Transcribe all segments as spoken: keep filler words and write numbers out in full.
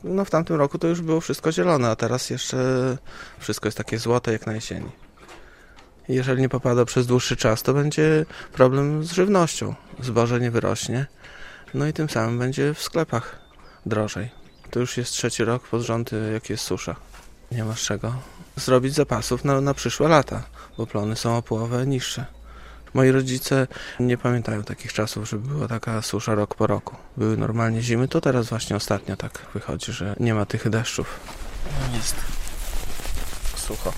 No w tamtym roku to już było wszystko zielone, a teraz jeszcze wszystko jest takie złote jak na jesieni. Jeżeli nie popada przez dłuższy czas, to będzie problem z żywnością. Zboże nie wyrośnie, no i tym samym będzie w sklepach drożej. To już jest trzeci rok pod rząd, jak jest susza. Nie masz czego zrobić zapasów na, na przyszłe lata, bo plony są o połowę niższe. Moi rodzice nie pamiętają takich czasów, żeby była taka susza rok po roku. Były normalnie zimy, to teraz właśnie ostatnio tak wychodzi, że nie ma tych deszczów. Jest sucho.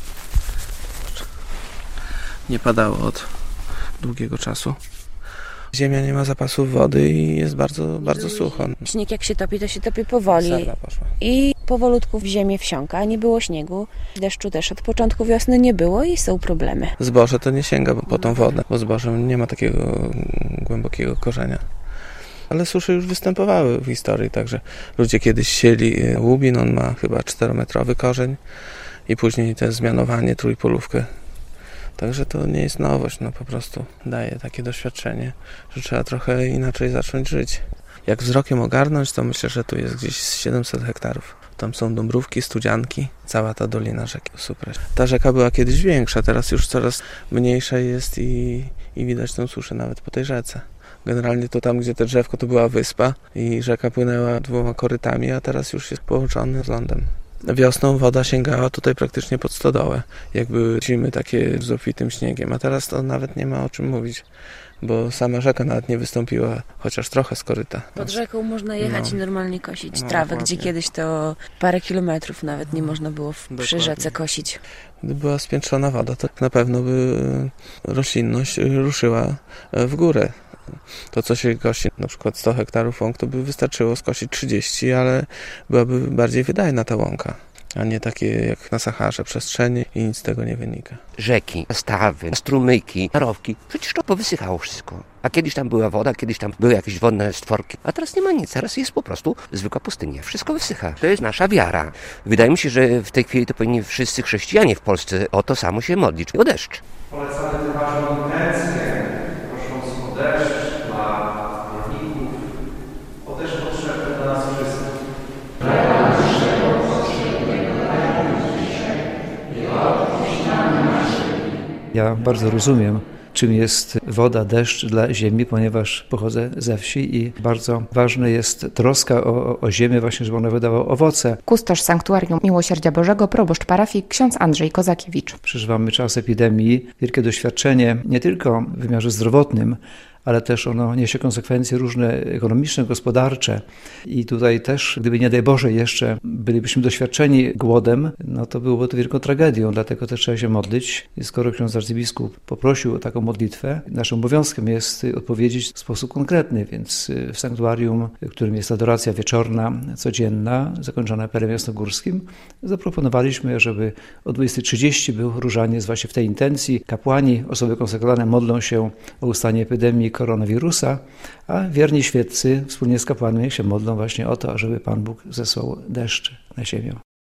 Nie padało od długiego czasu. Ziemia nie ma zapasów wody i jest bardzo, bardzo sucho. Śnieg jak się topi, to się topi powoli. Sarna poszła. I powolutku w ziemię wsiąka. Nie było śniegu, deszczu też od początku wiosny nie było i są problemy. Zboże to nie sięga po tą wodę, bo zboże nie ma takiego głębokiego korzenia. Ale susze już występowały w historii, także ludzie kiedyś sieli łubin, on ma chyba czterometrowy korzeń i później te zmianowanie, trójpolówkę. Także to nie jest nowość, no po prostu daje takie doświadczenie, że trzeba trochę inaczej zacząć żyć. Jak wzrokiem ogarnąć, to myślę, że tu jest gdzieś siedemset hektarów. Tam są Dąbrówki, Studzianki, cała ta dolina rzeki. Super. Ta rzeka była kiedyś większa, teraz już coraz mniejsza jest i, i widać tę suszę nawet po tej rzece. Generalnie to tam, gdzie te drzewko, to była wyspa i rzeka płynęła dwoma korytami, a teraz już jest połączony z lądem. Wiosną woda sięgała tutaj praktycznie pod stodołę, jak były zimy takie z obfitym śniegiem, a teraz to nawet nie ma o czym mówić, bo sama rzeka nawet nie wystąpiła, chociaż trochę z koryta. Pod rzeką można jechać no. i normalnie kosić No, trawę, dokładnie. gdzie kiedyś to parę kilometrów nawet nie można było w, przy Dokładnie. rzece kosić. Gdyby była spiętrzona woda, to na pewno by roślinność ruszyła w górę. To, co się kosi, na przykład sto hektarów łąk, to by wystarczyło skosić trzydzieści, ale byłaby bardziej wydajna ta łąka, a nie takie jak na Saharze przestrzenie i nic z tego nie wynika. Rzeki, stawy, strumyki, jarowki, przecież to powysychało wszystko. A kiedyś tam była woda, kiedyś tam były jakieś wodne stworki, a teraz nie ma nic, teraz jest po prostu zwykła pustynia. Wszystko wysycha. To jest nasza wiara. Wydaje mi się, że w tej chwili to powinni wszyscy chrześcijanie w Polsce o to samo się modlić, o deszcz. Polecamy tę waszą intencję, prosząc o deszcz dla rolników, o deszcz potrzebny dla nas wszystkich. Ja bardzo rozumiem, czym jest woda, deszcz dla ziemi, ponieważ pochodzę ze wsi i bardzo ważna jest troska o, o ziemię, właśnie żeby ona wydawała owoce. Kustosz Sanktuarium Miłosierdzia Bożego, proboszcz parafii, ksiądz Andrzej Kozakiewicz. Przeżywamy czas epidemii, wielkie doświadczenie nie tylko w wymiarze zdrowotnym, ale też ono niesie konsekwencje różne ekonomiczne, gospodarcze. I tutaj też, gdyby nie daj Boże jeszcze bylibyśmy doświadczeni głodem, no to byłoby to wielką tragedią, dlatego też trzeba się modlić. I skoro ksiądz arcybiskup poprosił o taką modlitwę, naszym obowiązkiem jest odpowiedzieć w sposób konkretny, więc w sanktuarium, w którym jest adoracja wieczorna, codzienna, zakończona perem jasnogórskim, zaproponowaliśmy, żeby o dwudziestej trzydzieści był różaniec właśnie w tej intencji. Kapłani, osoby konsekrowane modlą się o ustanie epidemii koronawirusa, a wierni świeccy wspólnie z kapłanami się modlą właśnie o to, żeby Pan Bóg zesłał deszcz na ziemię.